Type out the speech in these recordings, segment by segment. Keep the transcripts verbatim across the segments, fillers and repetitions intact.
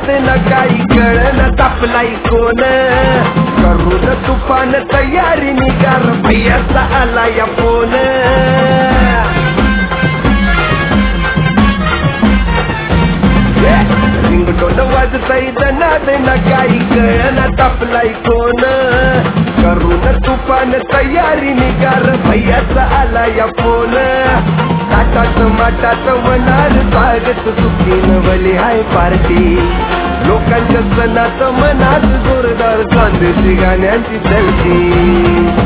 नाद न काही कळन तापलाई कोण करून तुफान तयारी निगार भैयाचा आला या फोन रिंगटोन वाजतय नाद न काही कळन तापलाई कोण करून तुफान तयारी निगार भैयाचा आला या फोन ताटात माटात मनार स्वागत सुखीन भली हाय पार्टी लोकांच्या सणात मनात जोरदार चांदीची गाण्यांची चलती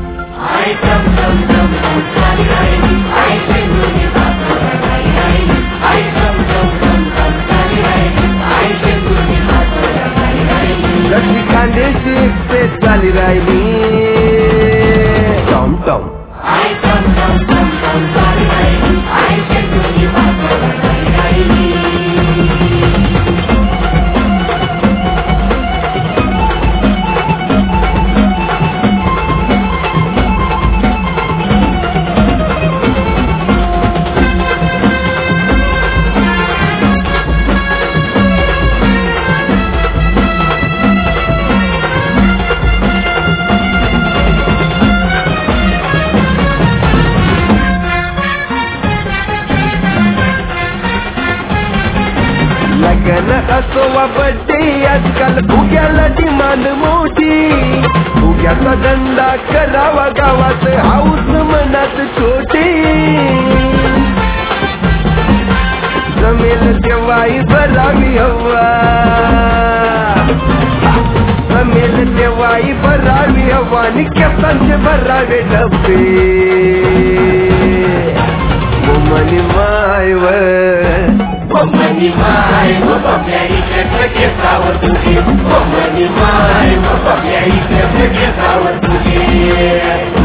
जशी खांद्याची एक्सप्रेस झाली राहिली टॉम टॉम लगन असो वा बड्डे आजकाल फुग्याला डिमांड मोठी फुग्याचा धंदा करावा गावात हाऊस मनात छोटी जमेल तेव्हाही भरावी हवा जमेल तेव्हाही भरावी हवा आणि केसांचे भरावे डबे मनी मायव मनी माय बबल्या इकडे केसावर तुझी मनी माय बबल्या इकडे केसावर तुझी